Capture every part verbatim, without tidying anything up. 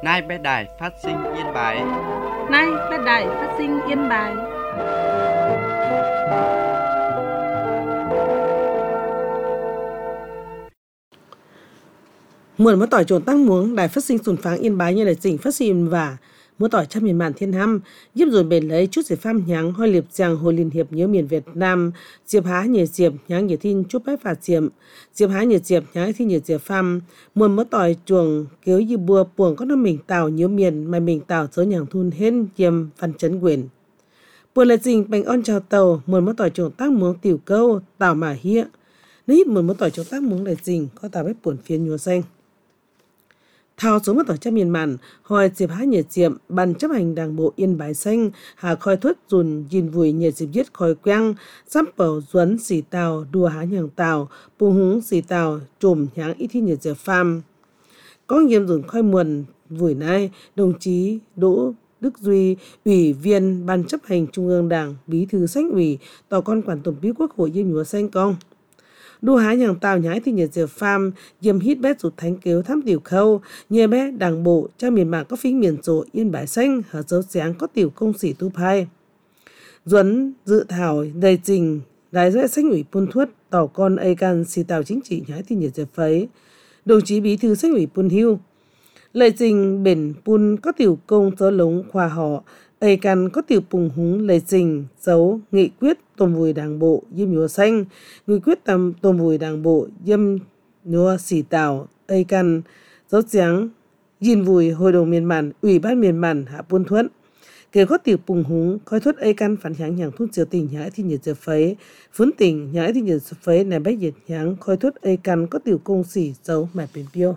Nay bé đài phát sinh Yên Bái. Nay bé đài phát sinh Yên Bái. Mượn mất tỏi trồn tăng muống đài phát sinh sùn pháng Yên Bái như là tỉnh phát sinh và mua tỏi trăm miền bản thiên ham giúp rồi bền lấy chút giải pham nháng hoi liệp giang hồi liên hiệp nhớ miền Việt Nam diệp há nhờ diệp nháng nhờ tin chút bách phạt diệp diệp há nhờ diệp nháng thi nhờ diệp pham muôn mất tỏi chuồng kéo như bùa buồng có nó mình tàu nhớ miền mà mình tàu số nhàng thun hên diêm văn chấn quyền buồn là dình bánh on chào tàu muôn mất tỏi trồn tác muống tiểu câu tàu mà hia nếu ít muôn mất tỏi trồn tác muống là dình có tàu bếp buồn phiền nhúa xanh thao số mất tỏi trăm miền màn hỏi diệp há nhờ diệp ban chấp hành đảng bộ Yên Bái xanh hà khoi thuất dùn nhìn vùi nhờ diệp giết khói quang sắp bầu duấn xì tàu đua há nhàng tàu bù húng xì tàu trùm nháng ít thi nhờ diệp pham có nghiêm dùn khoi muồn vùi nay đồng chí Đỗ Đức Duy, Ủy viên Ban chấp hành Trung ương Đảng, Bí thư Sách ủy, tòa con quản tổng bí Quốc hội Diêm Nhúa Xanh Công. Đu há nhàng tàu nhái thì nhờ diệp pham, diêm hít bét rụt thánh kéo thăm tiểu khâu, nhờ bé đảng bộ cho miền mạng có phí miền rộ Yên Bái xanh, hở dấu sáng có tiểu công sĩ tu phai. Duấn dự thảo đầy trình, đại dõi Sách ủy Pôn Thuất, tỏ con ây can xì tàu chính trị nhái thì nhờ diệp phấy. Đồng chí Bí thư Sách ủy Pôn Hưu. Lời trình bền Pôn có tiểu công dấu lống khoa họ, ây can có tiểu bùng húng lời trình dấu nghị quyết tôm vùi đảng bộ Diêm Nhúa Xanh, nghị quyết tầm tôm vùi đảng bộ Diêm Nhúa Xì Tàu, ây can dấu trắng nhìn vùi hội đồng miền bản, ủy ban miền bản hạ Pôn Thuất. Kể có tiểu bùng húng, khói thuất ây can phản hãng nhàng thun triều tỉnh nhãi thì nhiệt giờ phấy, phấn tỉnh nhãi thì nhiệt giờ phấy này bách nhiệt nháng, khói thuất ây can có tiểu công xỉ dấu mẹ bền piêu.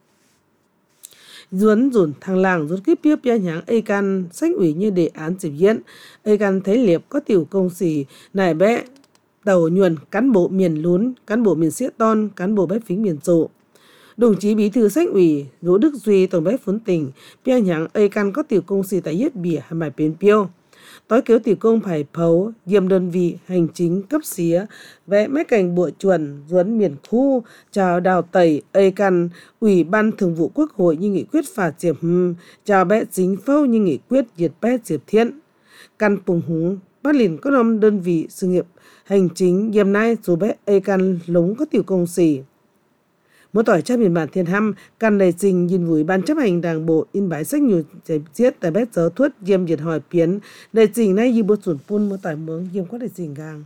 Duấn dùn thằng làng rút kiếp piếp bia nháng ây can sách ủy như đề án dịp diễn ây can thấy liệp có tiểu công xỉ nải bé tàu nhuần cán bộ miền lún cán bộ miền siết ton cán bộ bếp phính miền rộ. Đồng chí Bí thư Sách ủy Đỗ Đức Duy tổng bếp phấn tỉnh bia nháng ây can có tiểu công xỉ tại yết bìa hay mải bến piêu tối kéo tiểu công phải phấu diêm đơn vị hành chính cấp xía vẽ mấy cảnh bụa chuẩn duấn miền khu chào đào tẩy ây căn ủy ban thường vụ quốc hội như nghị quyết phạt diệp hừm chào bé chính phâu như nghị quyết diệt bé diệp thiện căn bùng húng bắt liền có năm đơn vị sự nghiệp hành chính diêm nay dù bé ây căn lống có tiểu công xỉ mỗi tỏi chấp miền bản thiên hăm căn đầy trình nhìn vùi ban chấp hành đảng bộ Yên Bái sách nhiều giải giết tại bét gió thuất diêm diệt hỏi biến đầy trình nay như bột sủn phun mỗi tỏi mướng diêm có đầy trình gang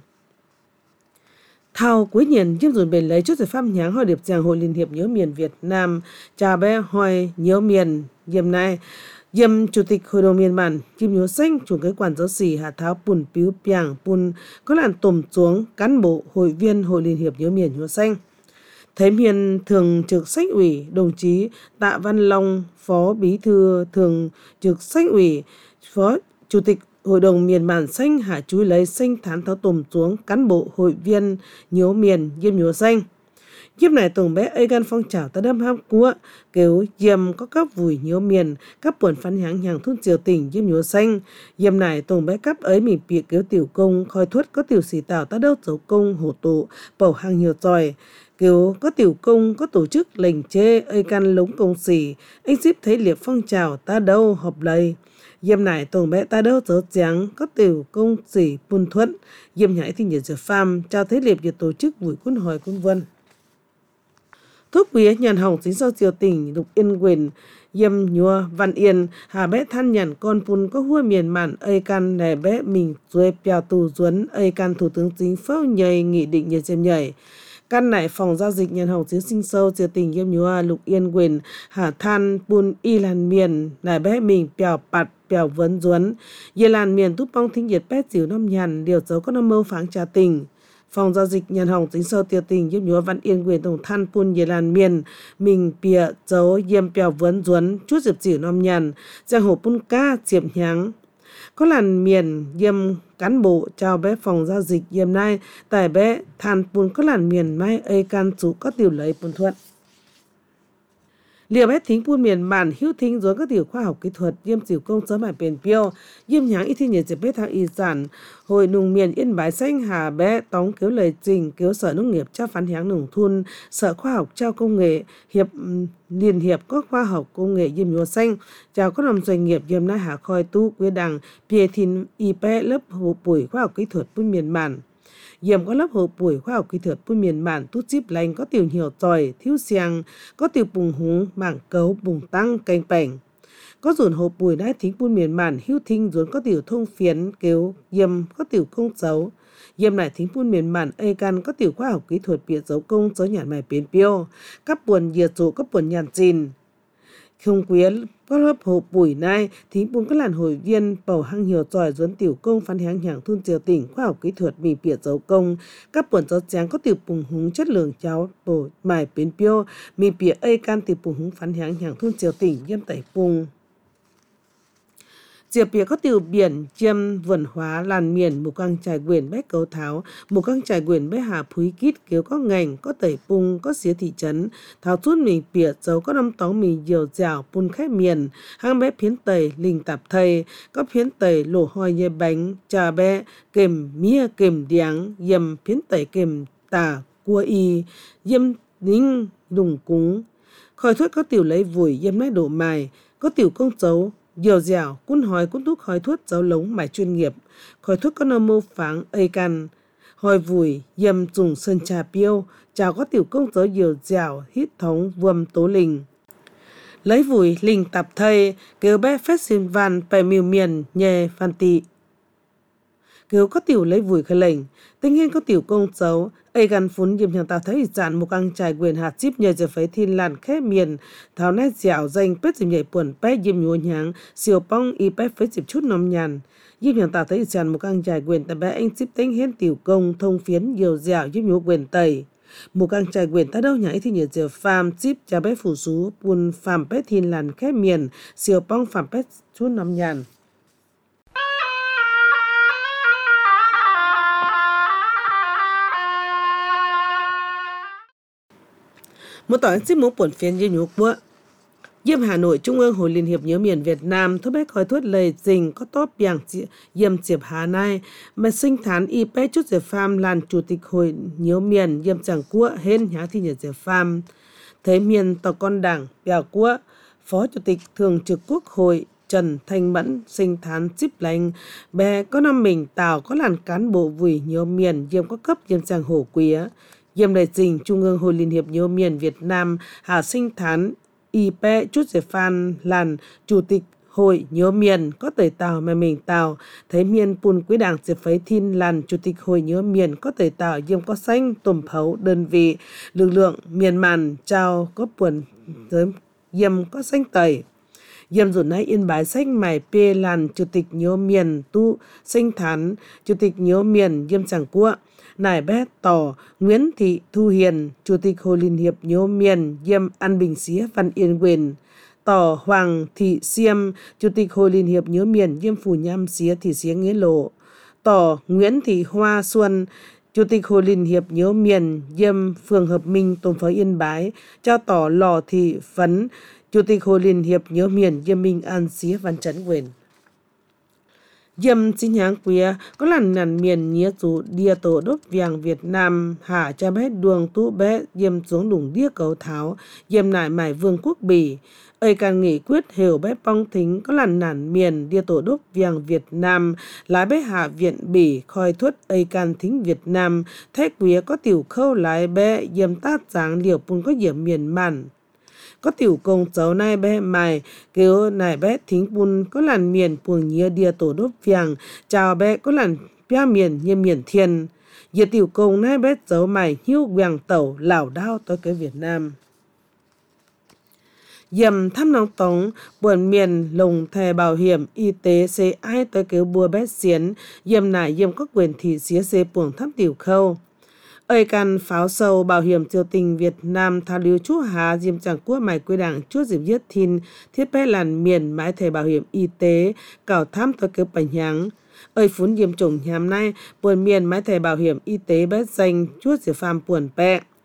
thao cuối nhiên diêm dùn bền lấy chút giải pháp nháng hỏi điệp giang hội liên hiệp nhớ miền Việt Nam chào bé hỏi nhớ miền diêm nay diêm chủ tịch hội đồng miền bản Diêm Nhúa Xanh chủ kế quản giáo sĩ hạ tháo bùn piu piang bùn có làn tùm xuống cán bộ hội viên hội liên hiệp nhớ miền Nhúa Xanh. Thấy miền thường trực Sách ủy đồng chí Tạ Văn Long, Phó Bí thư thường trực Sách ủy, Phó Chủ tịch Hội đồng miền bản xanh hạ chúi lấy xanh thán tháo tùm xuống cán bộ hội viên nhớ miền Diêm Nhúa Xanh. Diêm này tổng bé ây gan phong trào ta đâm ham cua kêu diêm có cấp vùi nhớ miền các buồn phán hãng hàng thun triều tỉnh Diêm Nhúa Xanh. Diêm này tổng bé cấp ấy mỉ bịa kêu tiểu công khói thuất có tiểu xỉ tảo ta đâu dấu công hổ tụ bầu hàng nhiều tròi. Kiểu có tiểu công có tổ chức lệnh chê ây can lống công xỉ anh ship thấy liệp phong trào ta đâu họp lầy diêm nải tổng bé ta đâu dấu trắng có tiểu công xỉ Pôn Thuất diêm nhãi thì nhiệt giờ pham trao thấy liệp nhiệt tổ chức buổi quân hỏi quân vân thuốc quý nhàn hỏng chính sau triều tỉnh lục yên quyền diêm nhúa văn yên hà bé than nhàn con Pôn có hua miền mạn ây can nè bé mình rồi bèo tù duấn ây can thủ tướng chính phủ nhảy nghị định nhiệt diêm nhảy căn này phòng giao dịch nhân hồng chiến sinh sâu triều tỉnh Diêm Nhúa lục yên quyền hà than Pôn y làn miền nài bé mình bèo bạt bèo vấn duấn ye làn miền túp bong thính nhiệt bé xỉu năm nhàn điều dấu có năm mâu pháng trà tỉnh phòng giao dịch nhân hồng chính sâu triều tỉnh Diêm Nhúa văn yên quyền tổng than Pôn ye làn miền mình bìa dấu yêm bèo vấn duấn chút diệp xỉu năm nhàn giang hồ Pôn ca diệp nháng có làn miền diêm cán bộ chào bé phòng giao dịch diêm nay tại bé than Pôn có làn miền mai ây can chú có tiểu lấy Pôn Thuận Liệp hết thính buôn miền bản hữu thính rồi các tiểu khoa học kỹ thuật yêm tiểu công sớm hải bền piêu yêm nháng ít thi nhiệt dịp bếp thang y sản hồi nùng miền Yên Bái xanh hà bé tống kéo lời trình kéo sở nông nghiệp trao phán hiáng nông thôn sở khoa học trao công nghệ hiệp liên hiệp các khoa học công nghệ yêm nhúa xanh chào các nông doanh nghiệp yêm na hà khoi tu quê đằng bìa thìn y pé lớp hồ bùi khoa học kỹ thuật buôn miền bản Dìm có lớp hồ bùi khoa học kỹ thuật buôn miền bản tút chip lành có tiểu nhiều tỏi, thiếu xiang, có tiểu bùng húng, mảng cấu, bùng tăng, canh bảnh. Có dồn hồ bùi đã thính buôn miền bản hữu thinh dồn có tiểu thông phiến, kêu, dìm có tiểu công dấu. Dìm lại thính buôn miền bản ây căn có tiểu khoa học kỹ thuật bịa dấu công dấu nhàn mài biến piêu. Các buồn diệt dụ các buồn nhàn chìn. Không quyến có lớp hồ bùi nay thính buôn các làn hội viên bầu hăng nhiều giỏi duấn tiểu công phán háng hàng thôn triều tỉnh khoa học kỹ thuật mì bịa dấu công các buồn gió tráng có tiểu bùng húng chất lượng cháo bổ mài biến piêu mì bịa ây can tiểu bùng húng phán háng hàng thôn triều tỉnh yêm tẩy bùng Diệp bìa có tiểu biển chiêm vườn hóa làn miền một căng trải quyền bách cấu tháo một căng trải quyền bách hà phúi kít kéo có ngành có tẩy pung có xía thị trấn tháo chút mình bìa dấu có năm tóng mình dìu dẻo pun khép miền hang bé phiến tẩy linh tạp thầy có phiến tẩy lổ hoi nhê bánh trà bé kềm mía kềm điáng yêm phiến tẩy kềm tà cua y yêm nính đùng cúng khói thuốc có tiểu lấy vùi yêm nái đổ mài có tiểu công dấu Dìu dẻo, cún hỏi cún thuốc khói thuốc giáo lống mải chuyên nghiệp, khói thuốc có nơ mô pháng ây căn, hỏi vùi, dầm dùng sơn trà piêu, chào có tiểu công giáo dìu dẻo, hít thống, vườm tố lình. Lấy vùi, linh tạp thầy, kêu bé phép xin văn, bè miêu miền, nhè, phan tị. Kêu có tiểu lấy vùi khởi lệnh, tinh hình có tiểu công giáo, ây gần phún dìm chẳng tạo thấy dạn một căng trải quyền hạt chip nhờ giờ phải thiên làn khép miền tháo nét dẻo danh bết dìm nhảy buồn bé dìm nhua nháng siêu bong y bét với dịp chút nóm nhàn dìm chẳng tạo thấy dạn một căng trải quyền tại bé anh chip tính hết tiểu công thông phiến nhiều dẻo dìm nhua quyền tẩy một căng trải quyền ta đâu nhảy thì nhờ giờ farm chip cho bé phủ sú buồn farm bét thiên làn khép miền siêu bong farm bét chút nóm nhàn một tỏi chip mũ buồn phiến dìm nhua bữa Diêm Hà Nội Trung ương Hội Liên hiệp Nhớ miền Việt Nam thúc bách khói thuốc lời dình có tốt biảng Diêm Diệp Hà Nai mà sinh thán y bế chút Diệp Pham làn Chủ tịch Hội Nhớ miền Diêm Chẳng Quốc hên nhá thi nhờ Diệp Pham Thế miền tàu con đảng bèo quốc Phó Chủ tịch Thường trực Quốc hội Trần Thanh Mẫn sinh thán chip lành bé có năm mình tàu có làn cán bộ vùi Nhớ miền Diêm có cấp Diêm Chẳng Hổ Quía Diêm Đại Dình Trung ương Hội Liên hiệp Nhớ miền Việt Nam Hà sinh thán y pé chút dễ phan làn Chủ tịch Hội Nhớ miền có tẩy tàu mà mình tàu thấy miền pun quý đảng dễ phấy thiên làn Chủ tịch Hội Nhớ miền có tẩy tàu diêm có xanh tùm phấu đơn vị lực lượng miền màn trao có buồn diêm có xanh tẩy Diêm dụ nãy Yên Bái sách mải pê làn Chủ tịch Nhớ miền tu sinh thán Chủ tịch Nhớ miền Diêm Chẳng Quốc Nải bé tỏ Nguyễn Thị Thu Hiền, Chủ tịch Hội Liên hiệp Nhớ miền Diêm An Bình Xía Văn Yên Quyền. Tỏ Hoàng Thị Siêm, Chủ tịch Hội Liên hiệp Nhớ miền Diêm Phủ Nham Xía Thị Xía Nghĩa Lộ. Tỏ Nguyễn Thị Hoa Xuân, Chủ tịch Hội Liên hiệp Nhớ miền Diêm Phường Hợp Minh Tôn Phớ Yên Bái. Cho tỏ Lò Thị Phấn, Chủ tịch Hội Liên hiệp Nhớ miền Diêm Minh An Xía Văn Trấn Quyền. Diêm xin nháng quía có lần nàn miền nhía chủ đia tổ đốt vàng Việt Nam hạ cha bé đường tu bé diêm xuống đủng đĩa cầu tháo diêm nải mải vương quốc bỉ ơi càng nghị quyết hiểu bé bong thính có lần nàn miền đia tổ đốt vàng Việt Nam lái bé hạ viện bỉ khoi thuất ơi can thính Việt Nam thế quía có tiểu khâu lái bé diêm tát giáng liều pun có diệm miền màn có tiểu công cháu nai bé mài kêu nài bé thính bùn có làn miền buồng nhía đia tổ đốt vàng chào bé có làn bia miền như miền thiên giờ tiểu công nai bé cháu mài hiu quàng tẩu lảo đao tới cái Việt Nam dầm thăm nông tống buồn miền lồng thẻ bảo hiểm y tế xê ai tới kêu bùa bé xiến dầm nải dầm có quyền thị xía xê buồng thăm tiểu khâu ơi căn pháo sâu bảo hiểm triều tình Việt Nam thao lưu chú Hà Diêm Chẳng Quốc mải quy đảng chúa dịp viết thìn thiết bé làn miền mái thẻ bảo hiểm y tế cảo thăm tới cơ bảnh nháng ơi phún diêm chủng nhàm nay buồn miền mái thẻ bảo hiểm y tế bé danh chúa dịp phàm buồn bẹ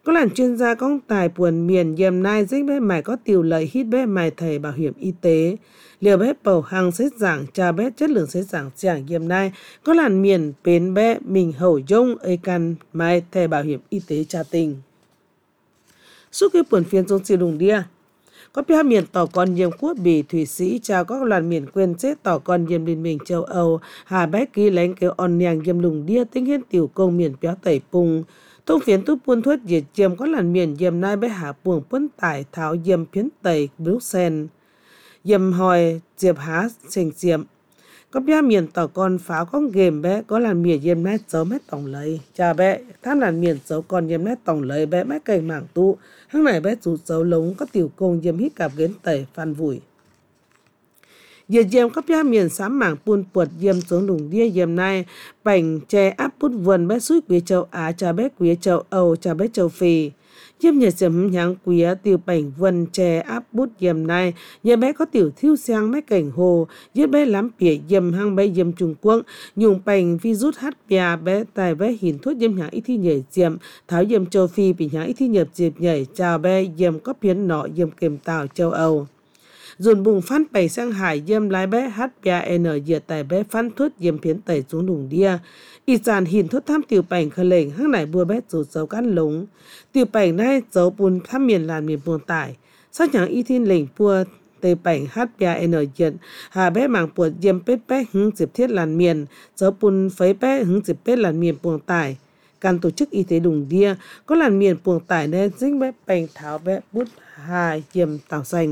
có làm chuyên gia công tài buồn miền dầm nai dích bé mày có tiểu lợi hít bé mày thầy bảo hiểm y tế. Liều bé bầu hàng xét giảng trà bé chất lượng xét giảng giảng dầm nai có làm miền bến bé mình hầu dông ấy căn mày thầy bảo hiểm y tế trà tình. Suốt cái buồn phiên trong siêu đùng đia. Có bia miền tỏ con diêm quốc bỉ Thủy Sĩ chào các loạt miền quên chết tỏ con diêm liên minh châu Âu hà bé ký lánh kêu on nhàng diêm lùng đia tính hiến tiểu công miền béo tẩy pung thông phiến túp buôn thuất diệt diêm có làn miền diêm nai bé hạ buồng quân tải tháo diêm phiến tẩy Bruxelles diêm hồi diệp há sành diệm có bia miền tỏ con pháo con game bé có làn miền diêm nai dấu mét tổng lấy chà bé tham làn miền dấu con diêm nai tổng lấy bé mét cây mảng tụ hăng này bé rút dấu lống có tiểu công diêm hít cạp gến tẩy phan vùi diệt diêm có bia miền sám mảng buôn puột diêm xuống đùng đia diêm nai bành che áp bút vườn bé suối quý châu Á chà bé quý châu Âu chà bé châu Phi diêm nhật diêm nháng quý tiểu bành vườn che áp bút diêm nai nhà bé có tiểu thiêu sang mấy cảnh hồ diết bé lắm bỉa diêm hăng bé diêm Trung Quốc dùng bành virus hát bia bé tài bé hình thuốc diêm nháng ít thi nhảy diêm tháo diêm châu Phi bị nháng ít thi nhập diệp nhảy chào bé diêm có biến nọ diêm kềm tàu châu Âu dồn bùng phát bày sang hải diêm lái bé hát bia n diệt tài bé phan thuốc diêm phiến tẩy xuống đùng đia y dàn hình thuốc tham tiểu bành khờ lệnh hăng này bua bé rụt dấu cán lống tiểu bành nay dấu bùn tham miền làn miền buồn tải sát nháng y thiên lệnh bua tây bành hát bia n diệt hà bé mảng buồn diêm pết bé hứng dịp thiết làn miền dấu bùn phấy bé hứng dịp pết làn miền buồn tải can tổ chức y tế đùng đia có làn miền buồn tải nên dính bé bành tháo bé bút hai diêm tàu xanh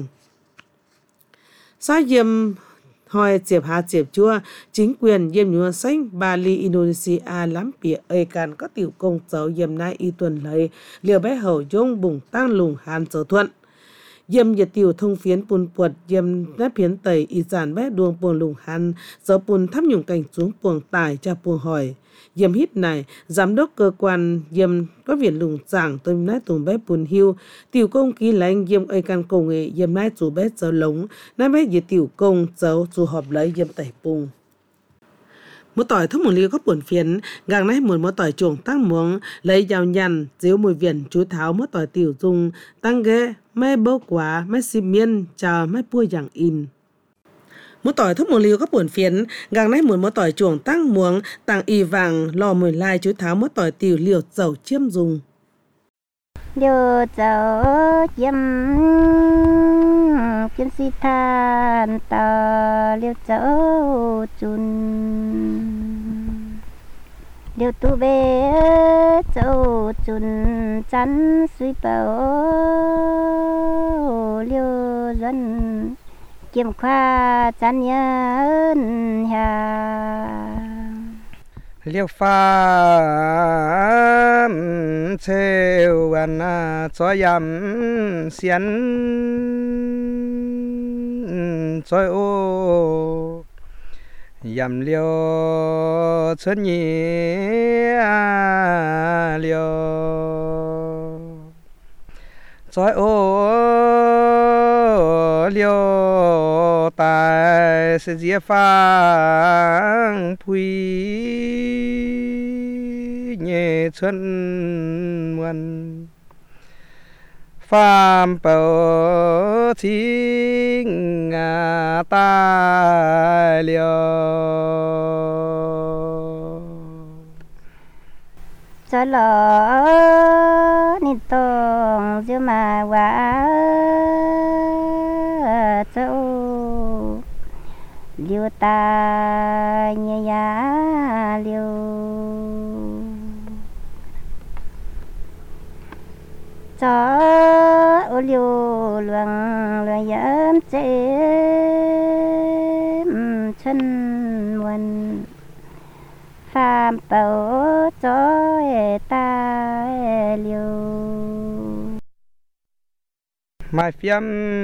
Sa diêm hỏi diệp hạt diệp chua chính quyền diêm nhua xanh Bali Indonesia lắm bịa ơi can có tiểu công dấu diêm nai y tuần lấy liều bé hậu dông bùng tăng lùng hàn dấu thuận diêm diệt tiểu thông phiến bùn puột diêm nát phiến tẩy y giản bé đuông buồng lùng hàn dấu bùn thăm nhung cảnh xuống buồng tải cha buồng hỏi diêm hít này giám đốc cơ quan diêm có viện lùng giảng tôi nát tùng bé bùn hưu tiểu công ký lãnh diêm ơi can công nghệ diêm nát chủ bé dấu lống nát bé diệt tiểu công dấu chủ họp lấy diêm tẩy bùng một tỏi thúc một ly có buồn phiến gàng nãy muốn một tỏi chuồng tăng muống lấy dao nhằn díu mùi viền chú tháo một tỏi tiểu dung tăng ghé mấy bố quá mấy xì miên chờ mấy bua dạng in một tỏi thúc một ly có buồn phiến gàng nãy muốn một tỏi chuồng tăng muống tăng y vàng lò mùi lai chú tháo một tỏi tiểu liều dầu chiêm dùng liều dầu chiêm kiến si than ta liều dầu chun liều tu bê dầu chun chắn suy bảo liều dân kiếm khoa chắn nhân hà liều pha theo anh cho yam xiên cho ô yam liều chân nhỉ liều cho ô liều tài sẽ dễ phang phui nhẹ chân muôn phàm bảo chính ta liều cho lỡ nít tông dư mà quá châu liều ta nhẹ nhá liều cho ô liều luồng luồng yếm chế chân muôn phàm bảo cho ta liều mai phiếm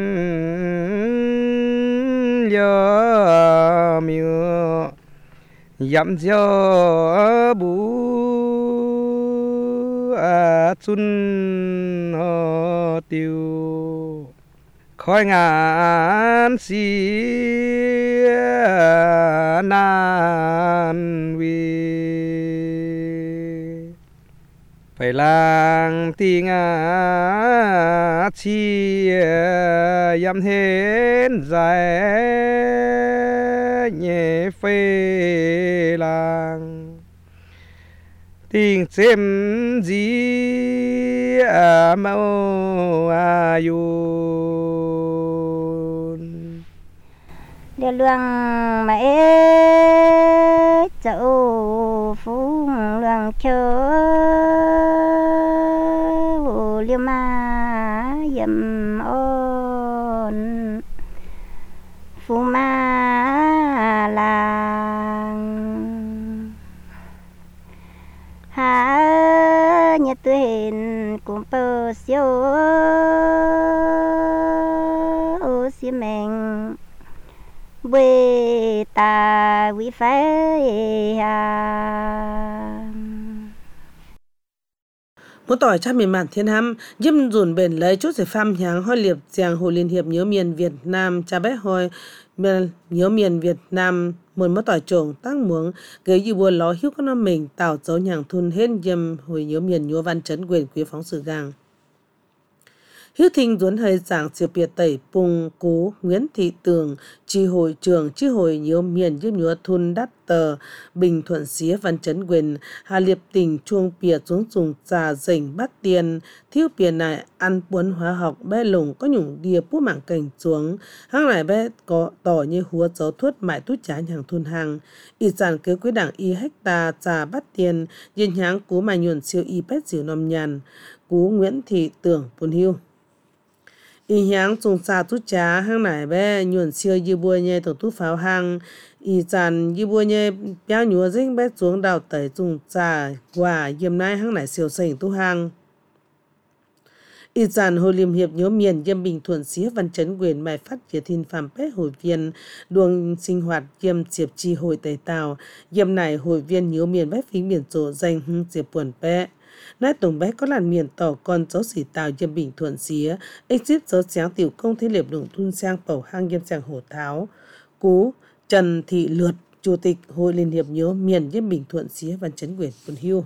liều miu yam gió bu a chun tiêu khói ngàn xì nan vi phải lang ti ngã chi yam hên dài nhẹ phê lang tình xem gì à mau à yun điều luang mẹ cháu phú luang chờ liêu ma yếm ôn phú ma làng há nhật tôi hình cũng bơ siêu ô xí mình quê ta quý phái à Một tỏi cha miền mạn thiên hăm dâm dùn bền lấy chút sẽ pham nháng hoi liệp giang hồ liên hiệp nhớ miền Việt Nam cha bé hoi nhớ miền Việt Nam một mất tỏi trồng tăng muống gây dư buồn ló hiếu con năm mình tạo dấu nhàng thun hết dâm hồi nhớ miền nhớ văn chấn quyền quý phóng sự gang hiếu thinh duốn hơi giảng siêu biệt tẩy Pung Cố Nguyễn Thị Tường chi hội trưởng chi hội nhớ miền giúp nhớ thun đắt tờ Bình Thuận xía văn chấn quyền hà liệp tình chuông bìa xuống dùng trà dành bắt tiền thiếu bìa này ăn buôn hóa học bé lùng có nhủng đìa bú mảng cảnh xuống hàng này bé có tỏ như húa dấu thuất mãi tút trái hàng thun hàng y giàn kế quyết đảng y hecta trà bắt tiền dân háng cú mà nhuận siêu y bét diều nòm nhàn cú Nguyễn Thị Tường Pun Hiu y hiáng dùng xa tút trá hàng này bé nhuận siêu dư bua nhé tổ tút pháo hàng y dàn dư bua nhé béo nhúa dính bé xuống đào tẩy dùng trà quả dìm nay hàng này siêu sành tu hàng y dàn hồi liêm hiệp nhớ miền dâm Bình Thuận xía văn chấn quyền bài phát diệt thiên phạm bé hội viên đường sinh hoạt dâm diệp chi hội tây tàu dâm này hội viên nhớ miền bách phí miền chỗ danh hưng diệp buồn bé nãy tổng bé có làn miền tỏ con cháu xỉ tàu dâm Bình Thuận xía ích xếp cháu sáng tiểu công thế liệp đường thun sang bầu hang dâm sang hồ tháo cú Trần Thị Lượt chủ tịch hội liên hiệp nhớ miền dâm Bình Thuận xía văn chấn quyền Pun Hiu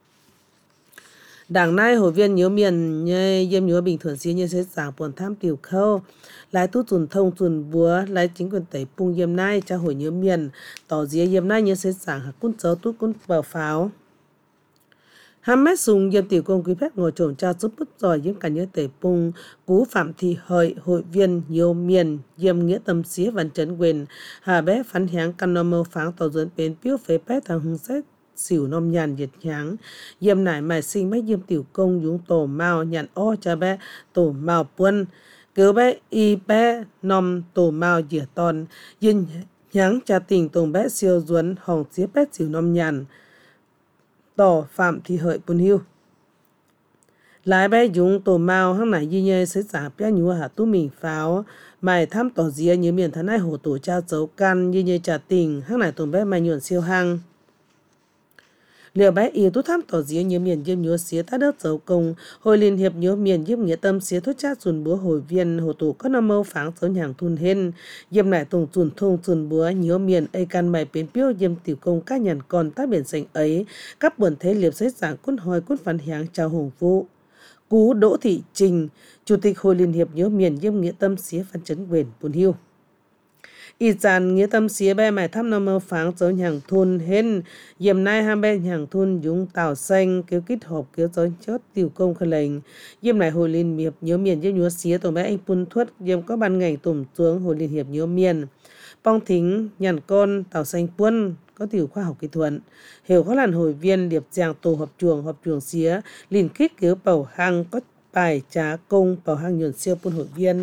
đảng nay hội viên nhớ miền như dâm nhớ Bình Thuận xía như sẽ giảng buồn tham tiểu khâu lái tu tuần thông tuần búa lái chính quyền tẩy Pung dâm nay cho hội nhớ miền tỏ dĩa dâm nay như sẽ giảng hạt cún cháu tu cún bào pháo ham mét sùng dâm tiểu công quý phép ngồi trộm cha giúp bút giỏi dâm cả nhớ tẩy Pung cú Phạm Thị Hợi hội viên nhớ miền dâm nghĩa tâm xía văn chấn quyền hà bé phán háng căn nô mơ pháng tỏ dẫn bến piếu phế pét thằng hưng xét xỉu nôm nhàn diệt nháng dâm nải mài sinh bách dâm tiểu công dũng tổ mao nhàn o cha bé tổ mao quân cứ bé y bé nôm tổ mao dỉa ton dinh nháng cha tình tổng bé siêu duấn hồng xía pét xỉu nôm nhàn tỏ Phạm Thị Hợi Pun Hiu lái bé dũng tổ mao hăng nải di nhơi sẽ giả bé nhúa hạ tu mình pháo mày thăm tỏ dĩa như miền thân ai hồ tổ cha dấu căn như nhơi trà tình hăng nải tổng bé mày nhuận siêu hăng liệu bé y tu tham tỏ dĩa như miền dâm nhúa xía ta đớt dấu công hội liên hiệp nhúa miền dâm nghĩa tâm xía thuốc cha dùn búa hội viên hồ tổ có năm mâu pháng dấu nhàng thun hên dâm nải tổng dùn thông dùn búa nhúa miền ấy căn mày biến piêu dâm tiểu công các nhàn còn tác biển xanh ấy các buồn thế liệp xếp giảng cún hoi cún phán hiáng chào hồng vũ cú Đỗ Thị Trình chủ tịch hội liên hiệp nhúa miền dâm nghĩa tâm xía văn chấn quyền Pun Hiu y dàn nghĩa tâm xía bé mày thăm năm mơ pháng dấu nhàng thun hên dìm nay ham bé nhàng thun dũng tàu xanh kêu kít hộp kêu dấu chốt tiểu công khẩn lệnh dìm này hội liên hiệp nhớ miền dâm nhúa xía tổng bé anh Pun Thuất dìm có ban ngành tùm xuống hội liên hiệp nhớ miền Pong Thính nhàn con tàu xanh Puân có tiểu khoa học kỹ thuật hiểu có làn hội viên liệp giang tổ hợp chuồng hợp chuồng xía liền kích cứu bầu hang có bài trá công bầu hang nhuận siêu Pun hội viên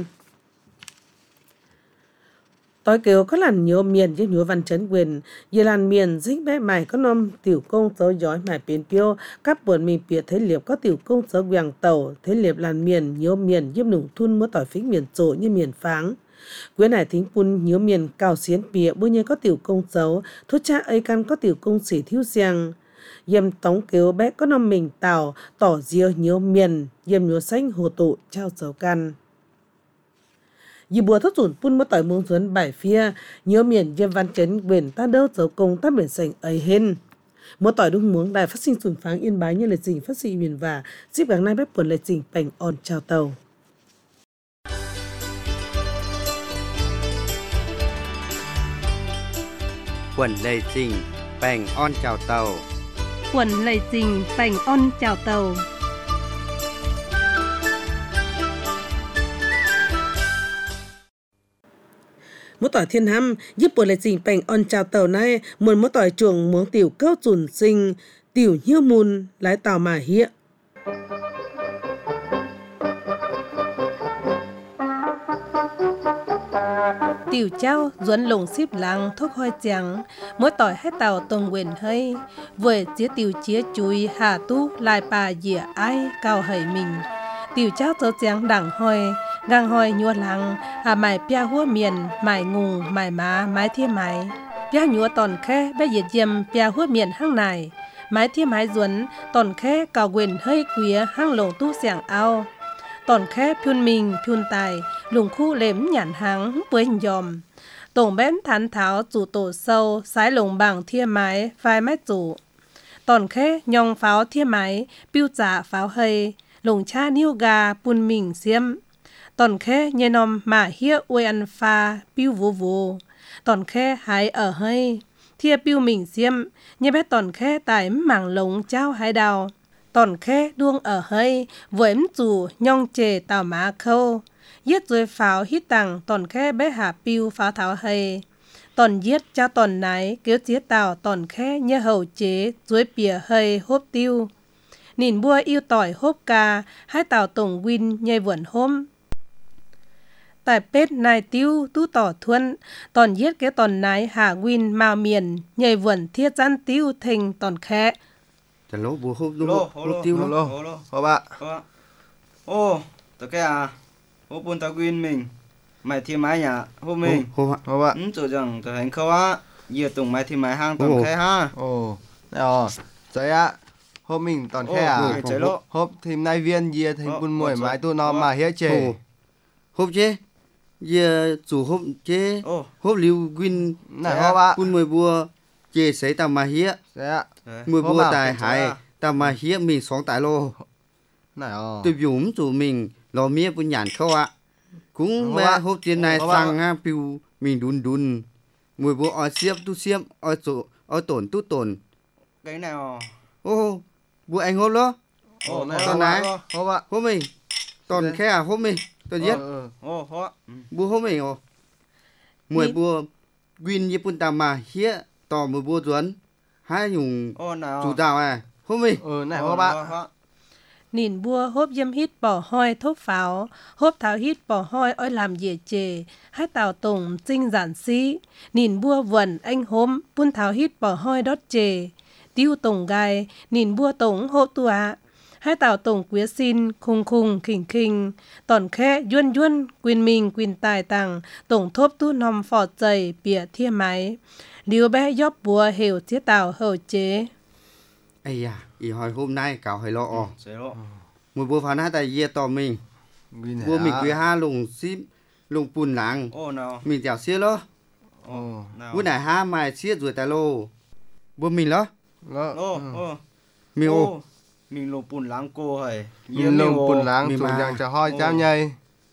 tối kêu có làn nhớ miền với nhớ văn chấn quyền về làn miền dính bé mày có nom tiểu công dấu giỏi mày biến piêu các buồn mình bịa thế liệp có tiểu công dấu quàng tàu thế liệp làn miền nhớ miền giúp nùng thun mưa tỏi phích miền trộ như miền pháng quyến này thính Pun nhớ miền cao xiến bịa bữa như có tiểu công dấu thuốc cha ấy căn có tiểu công sĩ thiếu giang dâm tống kêu bé có nom mình tàu tỏ diêu nhớ miền dâm nhớ xanh hồ tụ trao dấu căn dì bùa thất dùn Pun mất tỏi muông xuân bảy phía nhớ miền dâm văn chấn quyền ta đỡ dấu công ta biển sành ấy hên Một tỏi đúng muốn đài phát sinh sủn pháng Yên Bái như lịch trình phát sinh miền và ship gắng nay bếp quần lịch trình bành on chào tàu. Quần lệ trình bành on chào tàu. Quần lệ trình bành on chào tàu. Một tỏi thiên hăm giúp buổi lịch trình bành on chào tàu này muốn một tỏi chuồng muốn tiểu câu chuẩn sinh tiểu nhiêu mùn lái tàu mà hiện. Tiểu trao duẩn lồng xếp lăng thuốc hoi trắng, mỗi tỏi hai tàu tông quyền hơi, vừa chia tiểu chia chui hà tu lại bà dịa ai cao hầy mình. Tiểu trao cho trắng đẳng hoi, găng hoi nhua lăng, hà mài pia hua miền, mài ngùng, mài má, mái thiên mái. Pia nhua tòn khe bé diệt diêm pia hua miền hăng này, mái thiên mái duẩn tòn khe cao quyền hơi quía hăng lồng tu sẻng ao. Tòn khe phiun mình, phiun tài, lùng khu lếm nhản háng với dòm. Tổng bén thán tháo chủ tổ sâu, sái lồng bằng thiên mái, phai mái chủ. Tòn khe nhong pháo thiên mái, biêu trả pháo hơi, lồng cha niêu gà, bùn mình xiêm. Tòn khe nhê nòm mà hia uê ăn pha, biêu vô vô. Tòn khe hái ở hơi, thia biêu mình xiêm, nhê bé tòn khe tài mảng lồng trao hái đào. Tòn khe đuông ở hơi, với em chủ nhong chề tàu má khâu. Giết rồi pháo hít tặng tòn khe bé hạ piu pháo tháo hơi. Tòn giết cho tòn nái kéo chế tàu tòn khe như hầu chế dưới bìa hơi hốp tiêu. Nhìn bua yêu tỏi hốp ca, hai tàu tổng win nhây vườn hôm. Tại pết nai tiêu tu tỏ thuân, tòn giết cái tòn nái hạ win màu miền, nhây vườn thiết gian tiêu thành tòn khe. Chả lố bùa hốp đúng Lô, hốp tiêu lô, lắm. lô, hộp ạ. Ô, tớ cái à, hốp buôn tao quyên mình. Mày thiên mái nhà, hốp mình. Hốp ạ. Hộp ạ. Ừ, chỗ rằng tớ hành khâu á. Dìa tùng mày thiên mái hang tòn Ồ. khe ha. Ồ, đây rồi. Đấy ạ. Hộp mình toàn khe à. Ồ, người cháy lỗ. Hộp thìm nai viên dìa thành Ồ, bùn mùi ồ, mái tu ồ. nó mà hiế chê. Ồ. Hốp chế. Giờ chủ hốp chế. Ồ. Hốp lưu quyên. Này hộp ạ. Quân mười bùa. Chế sấy tàu mà hía. Đấy ạ. Mười Hốp bùa ạ. tài Cái chỗ hải. à. Tàu mà hía mình sống tại lô. Này ồ. Tôi dũng chủ mình lò mía bùn nhàn khâu ạ. Cũng Hốp mẹ ạ. hốp chế này Hốp ạ. sang ha piu mình đun đun. Mười bùa oi xiếp tu xiếp. Oi tổ oi tổn tu tổn. Cái nào? Ô bùa anh hốp đó. Ồ, này Tòn hộp nái. ạ. Hộp ạ. Hốp mình. Tòn Đấy. khe à hốp mình. Tôi giết. Ờ, ờ. Ô, hó. Ừ. Bùa hốp mình ồ. Mười Đi. bùa quyên như bùn tàu mà hía. Tò mười bùa duẩn. Hai dùng Ô, nào. chủ tàu à. Hốp mình. Ờ, này Ô, hộp hó, ạ. hó. Nhìn bua hốp dâm hít bỏ hoi thốt pháo, hốp tháo hít bỏ hoi oi làm dịa chề, hai tàu tổng trinh giản sĩ. Nhìn bua vần anh hôm, buôn tháo hít bỏ hoi đót chề. Tiêu tổng gai, nhìn bua tổng hộp tu ạ. Hai tàu tổng quế xin, khung khung khinh khinh. Tòn khe duân duân, quyền mình quyền tài tàng, tổng thốp tu nòm phọt dày, bịa thia máy. Liêu bé dóp bùa hiểu chế tàu hầu chế. Ây da, ý hỏi hôm nay cào hỏi lo ồ. Cháy lỗ. Mùi bùa phán hát tại dìa tò mình. Nguyên Bùa mình hả? quý ha lùng xíp, lùng bùn làng. Ô, nào. Mình dẻo xía lo. Ồ. Nào. Bùa này ha mài xía rồi tài lô. Bùa mình lo. Lô. Ô, Ừ. ô. Mình ô. Mình lồng bùn láng cô hầy. Mình lông bùn láng Mình chủ mà. dàng cho hoi Ồ. cháu nhây.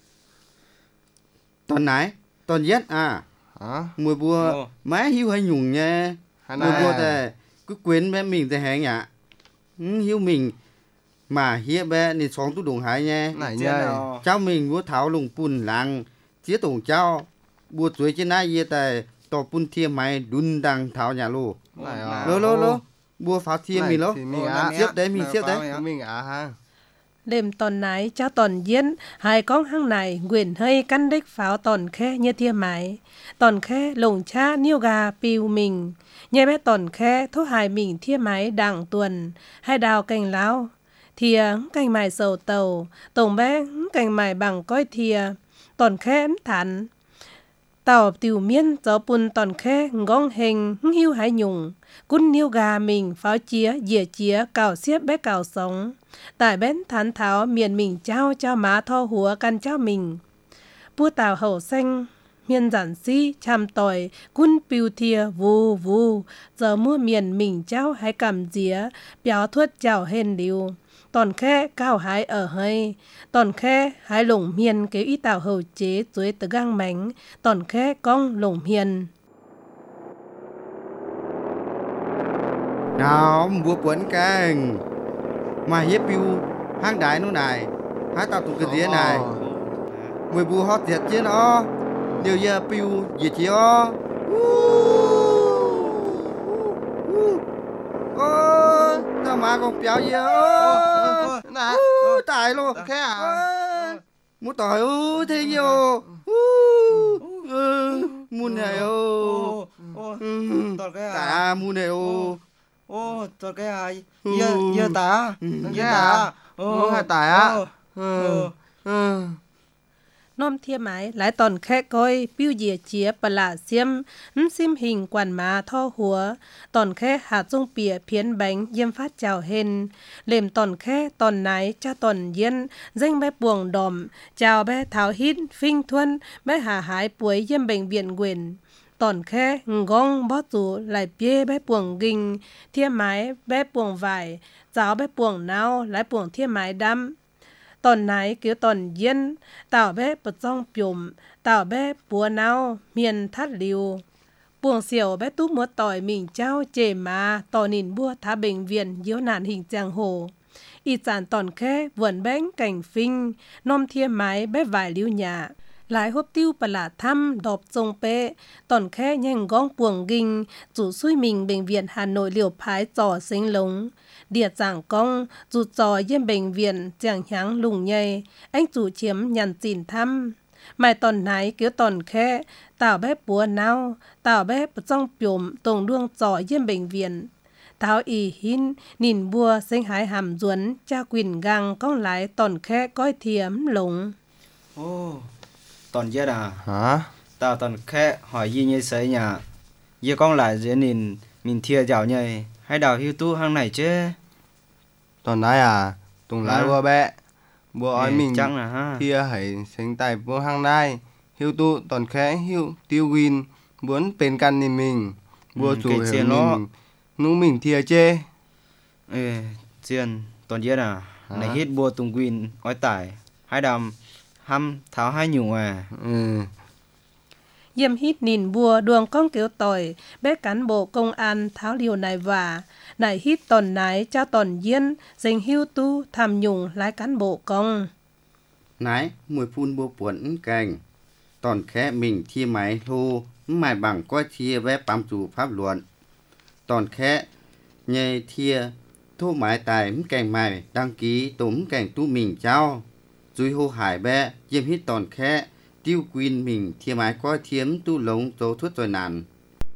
Tòn nái, tòn giết à. Hả? Mùi bùa Ồ. má hiu hay nhùng nha. Hai Mùi bùa này. tài cứ quên bé mình tài hẹn nhạ. Ừ, hiu mình. Mà hiếp bé nên sống tu đồng hải nha. Này Trên nhây. nào. Cháu mình bùa tháo lùng bùn làng. Chía tổng cháu. Bùa chuối trên nái dìa tài tò bùn thiê máy đun đăng tháo nhà lô. Này Ồ, à. Lô lô Ồ. lô. Bùa pháo thiê Này mình lô. thì mình Ô, á. này Xếp á. đấy, mình Nào, xếp pháo đấy. này á. Mình á ha. Đêm tòn nái cho tòn diễn, hai con hăng này quyền hơi căn đích pháo tòn khe như tia máy. Tòn khe lồng cha niêu gà piu mình. Nhai bé tòn khe thốt hài mình tia máy đảng tuần. Hai đào cành láo. Thìa cành mài sầu tàu. Tổng bé cành mài bằng coi thìa. Tòn khe thắn. Tàu tiểu miên gió bùn tòn khe ngong hình hiu hải nhung. Cún niêu gà mình pháo chía dìa chía cào xiếp bé cào sống. Tại bén thán tháo miền mình trao cho má tho húa căn trao mình. Bua tàu hậu xanh miền giản si chăm tỏi quân piu thia vu vu giờ mua miền mình cháu hãy cầm dĩa béo thuất chảo hên liu tòn khe cao hái ở hơi tòn khe hái lủng miền kéo ý tạo hầu chế dưới từ gang mảnh tòn khe cong lủng miền nào búa quấn canh mà hiếp piu hang đái nó này hái tao tụ cái dĩa này mùi bù hót diệt chứ nó điều giờ piu gì chứ ó ô tao mà còn béo gì ó nè tài luôn thế à muốn tỏi ô thế nhiều muốn này ô ta muốn này ô ô tôi cái ai giờ giờ ta giờ ta ô hai tài á nôm thia mái lái tòn khe coi piu dìa chia bà lạ xiêm xiêm hình quản má tho hùa tòn khe hạt dung pìa phiến bánh diêm phát chào hên lềm tòn khe tòn nái cha tòn yên danh bé buồng đòm chào bé tháo hít phinh thuân bé hà hái puối diêm bệnh viện quyền tòn khe ngong bó tủ lại bia bé buồng ginh thia mái bé buồng vải giáo bé buồng nao lái buồng thia mái đâm tòn nái kiểu tòn yên tàu bé bật trong pium tàu bé bùa nao miền thắt liu buồng xiều bé túp múa tỏi mình trao chề má tò nhìn bua thá bệnh viện yếu nạn hình giang hồ y chản tòn khe vườn bánh cảnh phinh nom thia mái bé vài liu nhà lại hộp tiêu bà lạ thăm đọp trông bê tòn khe nhanh gong buồng ginh chủ xuôi mình bệnh viện Hà Nội liều phái trò sinh lống địa giảng công chủ trò yên bệnh viện chẳng háng lùng nhây anh chủ chiếm nhằn chỉn thăm mai tòn nái kiểu tòn khe tào bếp búa nao tào bếp trong pium tông đuông trò yên bệnh viện tháo y hin nhìn bua sinh hái hàm duấn cha quỳnh gang con lái tòn khe coi thiếm lống ô tòn giết à hả tao tòn khe hỏi gì như sấy nhà giờ con lại dễ nhìn mình thia giàu nhây hay đào hiu tu hang này chứ tòn nái à tùng lái búa bé búa ói mình chắc là ha thia hãy sinh tài búa hang nai hiu tu tòn khẽ hiu tiêu win muốn bên căn nhìn mình búa chủ hiểu mình nú mình thia chê ê chiên tòn giết à này hít búa tùng win ói tải hai đầm hăm tháo hai nhung à ừ Diêm hít nhìn bùa đường con kiểu tỏi, bé cán bộ công an tháo liều này và, này hít tòn nái cho tòn yên, dành hưu tu tham nhung lái cán bộ công. nái mùi phun búa quấn canh tòn khe mình thi máy thu mài bằng coi thia bé bám chủ pháp luận tòn khe nhây thia thu mái tài cành mài đăng ký tốm cảnh tu mình trao dùi hô hải bé diêm hít tòn khe tiêu quyên mình thia mái coi thiếm tu lống dấu thuất rồi nàn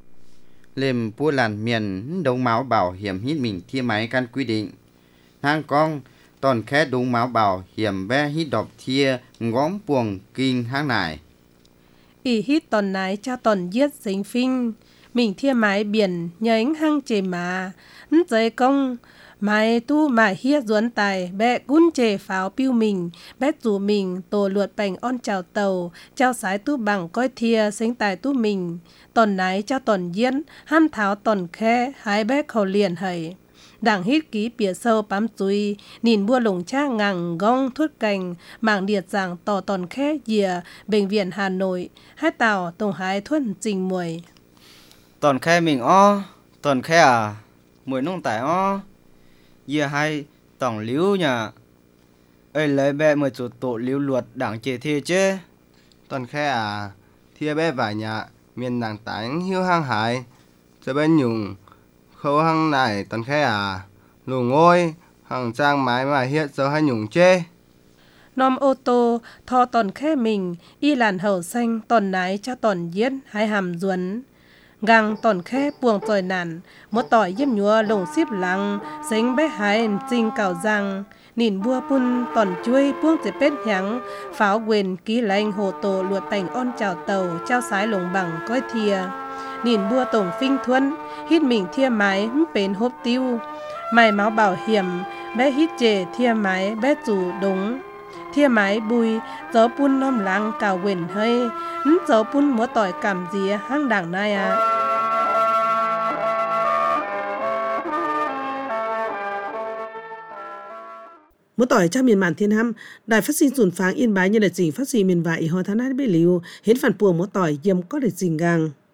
lềm bua làn miền đông máu bảo hiểm hít mình thia mái căn quy định hang con tòn khe đông máu bảo hiểm bé hít đọc thia ngóm buồng kinh hang nải Ý hít tòn nái cho tòn giết dính phinh, mình thia mái biển nhánh hang chề mà, giấy công, mái tu mái hiết duấn tài, bé cún chề pháo piu mình, bé chủ mình tổ luột bành on chào tàu, trao sái tu bằng coi thia sinh tài tu mình, tòn nái cho tòn diễn, ham tháo tòn khe, hái bé khẩu liền hầy. Đảng hít ký bìa sâu bám chui, nhìn bua lồng cha ngang gong thuốc cành, mảng điệt giảng tỏ tòn khe dìa, bệnh viện Hà Nội, hai tàu tổng hái thuốc trình mùi. Tòn khe mình o, tòn khe à, mùi nông tải o, dìa hai tổng liu nhà, ơi lấy bé mùi chủ tổ liu luật đảng chế thi chứ. tòn khe à thia bé vài nhà miền đảng tánh hiu hang hải cho bên nhung khâu hang này tòn khe à lù ngôi hàng trang mái mà hiện giờ hai nhung chê Nòm ô tô, thò tòn khe mình, y làn hầu xanh tòn nái cho tòn giết hai hàm duấn. Găng tòn khe buông tỏi nản, một tỏi yếm nhúa lồng xíp lăng, dính bé hái trình cào răng. Nhìn bua pun tòn chuối buông chế pết nhắng, pháo quyền ký lành hồ tổ luột bành on chào tàu, trao sái lồng bằng coi thìa. Nhìn bua tổng phinh thuân, hít mình thia mái bến hộp tiêu. Mày máu bảo hiểm, bé hít chề thia mái bé chủ đúng. thiên mái bùi gió pun nôm lăng cào quên hơi gió pun múa tỏi cảm gì hang đảng này à Mỗi tỏi trong miền màn thiên hăm, đài phát sinh dùn pháng yên bái như là trình phát sinh miền vải ho tháng hai bê liu, hiến phản buồn mỗi tỏi yếm có được trình gang.